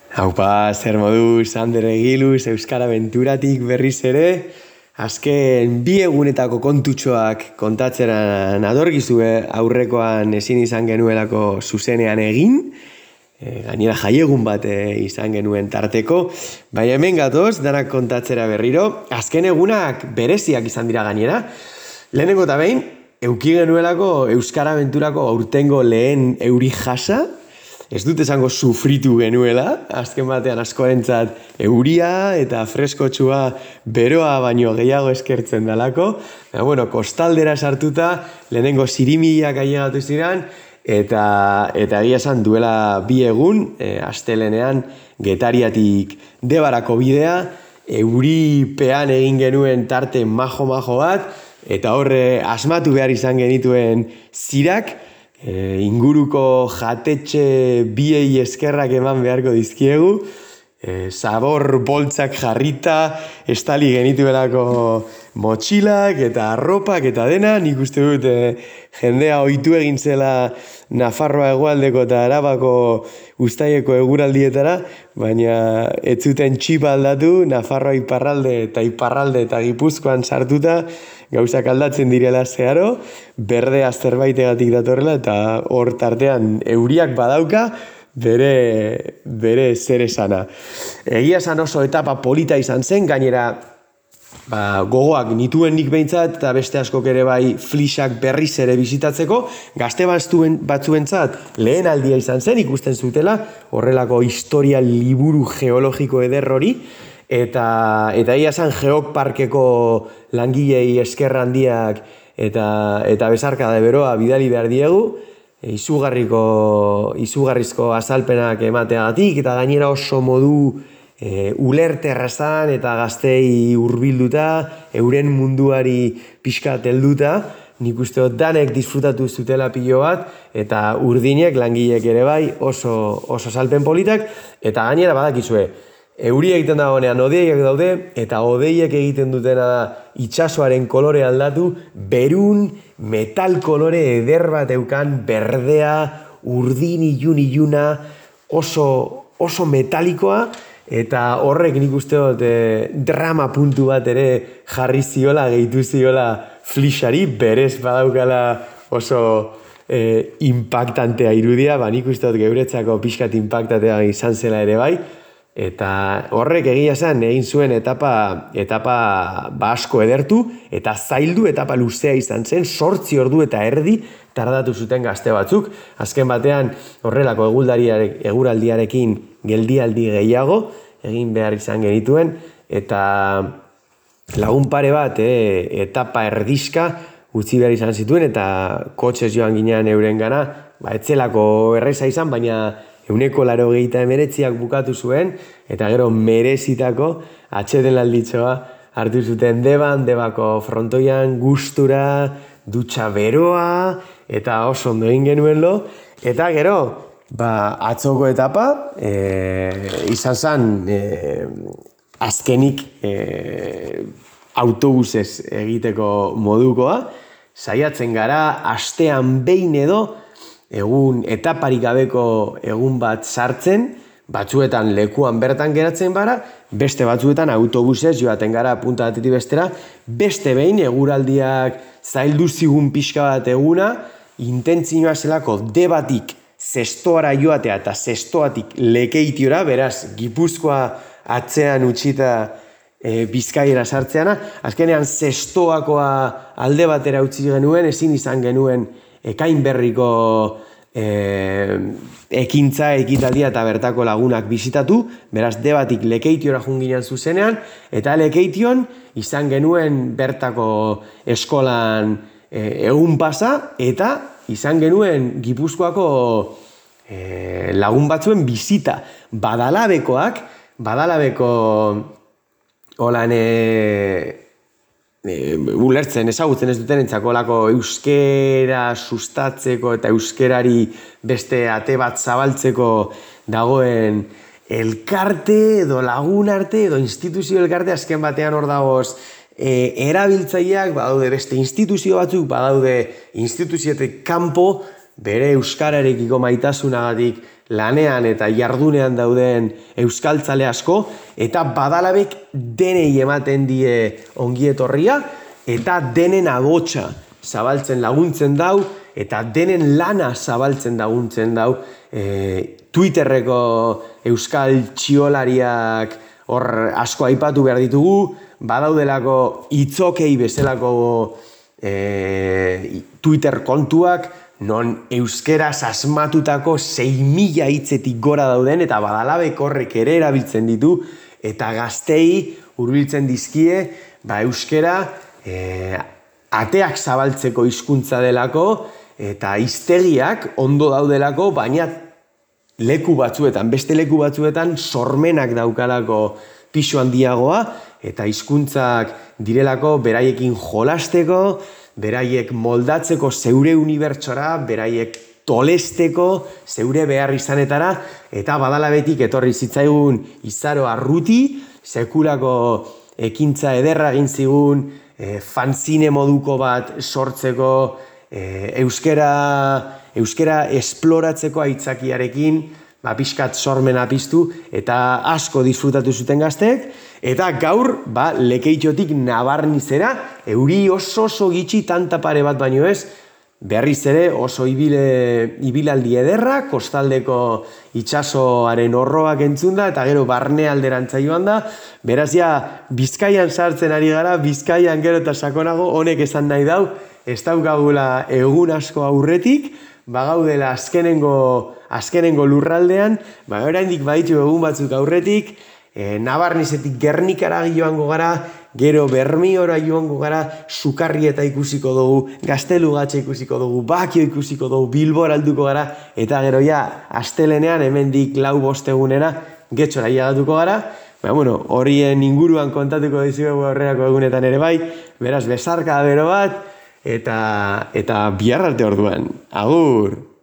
Haupa, zer moduz, Ander Egiluz, Euskara Venturatik berriz ere, azken bi egunetako kontutxoak kontatzera nadorgizue aurrekoan ezin izan genuelako zuzenean egin, gainera jaiegun bat izan genuen tarteko, baina hemen gatoz, danak kontatzera berriro, azken egunak bereziak izan dira gainera, lehenengo eta behin, euki genuelako Euskara Venturako aurtengo lehen euri jasa, ez dut esango sufritu genuela, azken batean askorentzat euria eta freskotsua beroa baino gehiago eskertzen dalako. Bueno, kostaldera sartuta, lehenengo zirimiliak ailegatu ziren, eta egia esan duela bi egun, astelenean Getariatik Debarako bidea, euripean egin genuen tarte majo bat, eta horre asmatu behar izan genituen zirak, inguruko jatetxe biei eskerrak eman beharko dizkiegu, sabor boltzak jarrita, estali genituelako motxilak eta arropak eta dena, nik uste dut jendea ohitu egin zela Nafarroa hegoaldeko eta Arabako Uztaileko eguraldietara, baina ez zuten txipa aldatu, Nafarroa iparralde eta Gipuzkoan sartuta, gauzak aldatzen direla zeharo, berdea zerbaitegatik datorrela eta hor tartean euriak badauka bere zer esana. Egia esan oso etapa polita izan zen, gainera gogoak nituen nik behintzat eta beste askok ere bai flixak berriz ere bizitatzeko, gazte batzuentzat lehen aldia izan zen, ikusten zutela, horrelako historia liburu geologiko eder hori, eta egia esan Geoparkeko langilei esker handiak eta besarkada beroa bidali behar diegu, izugarrizko azalpenak emateagatik, eta gainera oso modu ulerterrazan eta gaztei hurbilduta, euren munduari pixkat helduta, nik uste dut danek disfrutatu zutela pilo bat, eta urdinek, langilek ere bai, oso azalpen politak, eta gainera badakizue, euri egiten dagoenean hodeiak daude, eta hodeiek egiten dutena da itsasoaren kolore aldatu, berun, metal kolore eder bat eukan, berdea, urdin iluna, oso metalikoa, eta horrek nik uste dut drama puntu bat ere jarri ziola, gehitu ziola flixari, berez badaukala oso impactantea irudia, nik uste dut geuretzako pixkat impactatea izan zela ere bai, eta horrek egia zen egin zuen etapa asko edertu, eta zaildu etapa luzea izan zen, 8 ordu eta erdi tardatu zuten gazte batzuk. Azken batean horrelako eguraldiarekin geldialdi gehiago egin behar izan genituen, eta lagun pare bat etapa erdizka utzi behar izan zituen, eta kotxez joan ginean euren gana, etzelako erreza izan, baina 189ak bukatu zuen, eta gero merezitako atsedenalditxoa hartu zuten Debako frontoian gustura, dutxa beroa, eta oso ondo egin genuen lo, eta gero, atzoko etapa, izan zen azkenik autobusez egiteko modukoa, saiatzen gara astean behin edo, egun etaparik gabeko egun bat sartzen, batzuetan lekuan bertan geratzen bara, beste batzuetan autobusez joaten gara punta batetik bestera, beste behin eguraldiak zaildu zigun pixka bat eguna, intentzioa zelako Debatik Zestoara joatea eta Zestoatik Lekeitiora, beraz Gipuzkoa atzean utzita Bizkaiera sartzeana, azkenean Zestoakoa alde batera utzi genuen, ezin izan genuen Ekainberriko ekintza, ekitaldia eta bertako lagunak bisitatu, beraz Debatik Lekeitiora junginan zuzenean, eta Lekeition izan genuen bertako eskolan egun pasa, eta izan genuen Gipuzkoako lagun batzuen bizita. Badalabeko holan ulertzen, ezagutzen ez duten entzakolako euskera sustatzeko eta euskerari beste ate bat zabaltzeko dagoen elkarte edo lagun arte edo instituzio elkarte, azken batean hor dagoz erabiltzaileak, badaude beste instituzio batzuk, badaude instituzioetik kanpo bere euskararekiko maitasunagatik lanean eta jardunean dauden euskaltzale asko, eta badalabek denei ematen die ongietorria, eta denen agotxa zabaltzen laguntzen dau, eta denen lana zabaltzen laguntzen dau. Twitterreko euskal txiolariak hor asko aipatu behar ditugu, badaudelako itzokei bezalako Twitter kontuak, non euskeraz asmatutako 6.000 hitzetik gora dauden, eta badalabek horrek ere erabiltzen ditu, eta gaztei hurbiltzen dizkie, euskera ateak zabaltzeko hizkuntza delako, eta hiztegiak ondo daudelako, baina leku batzuetan, beste leku batzuetan sormenak daukalako pisu handiagoa, eta hizkuntzak direlako beraiekin jolasteko, beraiek moldatzeko zeure unibertsora, beraiek tolesteko zeure behar izanetara, eta badalabetik etorri zitzaigun Izaro Arruti, sekulako ekintza ederra egin zigun, fanzine moduko bat sortzeko, euskera esploratzeko aitzakiarekin, pixkat sormena piztu, eta asko disfrutatu zuten gazteek, eta gaur, Lekeitiotik Nabarnizera, euri oso gitxi tanta pare bat baino ez, berriz ere oso ibilaldi ederra, kostaldeko itsasoaren orroak entzunda, eta gero barne alderantza joan da, beraz ja, Bizkaian sartzen ari gara, Bizkaian gero eta sakonago, honek esan nahi dau, ez daukagula egun asko aurretik, bagaudela azkenengo lurraldean, oraindik baditu egun batzuk aurretik, Nabarnizetik Gernikara joango gara, gero Bermiora joango gara, Sukarrieta ikusiko dugu, Gaztelugatxe ikusiko dugu, Bakio ikusiko dugu, Bilbora alduko gara, eta gero ja, astelenean hemendik 4-5 egunera, Getxora iagatuko gara, horien inguruan kontatuko dizuegu aurrerako egunetan ere bai, beraz, besarka bero bat, eta bihar arte orduan. Agur!